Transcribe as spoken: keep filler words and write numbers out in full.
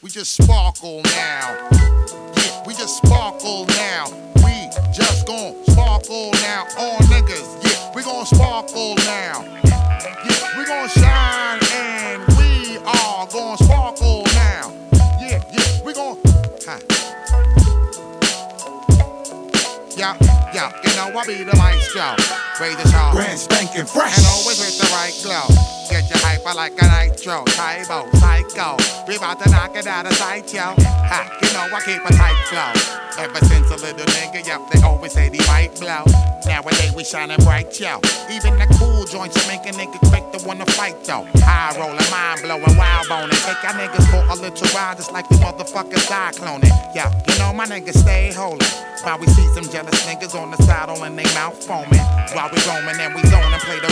we just sparkle now. Yeah, we just sparkle now. We just gon' sparkle now. All niggas, yeah, we gon' sparkle now. Yeah, we gon' shine and we are gon' sparkle now. Yeah, yeah, we gon' huh. Yeah, yeah, you know I be the maestro. Raise the show. Brand spanking fresh. And always with the right glow. Get your hyper like a nitro. Tybo, psycho. We about to knock it out of sight, yo. Ha, you know I keep a tight flow. Ever since a little nigga, yep, they always say they might blow. Nowadays we shining bright, yo. Even the cool joints will make a nigga quick to wanna fight, though. High rolling, mind blowing, wild boning. Take our niggas for a little ride, just like the motherfuckers cycloning. Yeah, you know my niggas stay holy. While we see some jealous niggas on the side, all in they mouth foaming. While we roaming and we zone and play the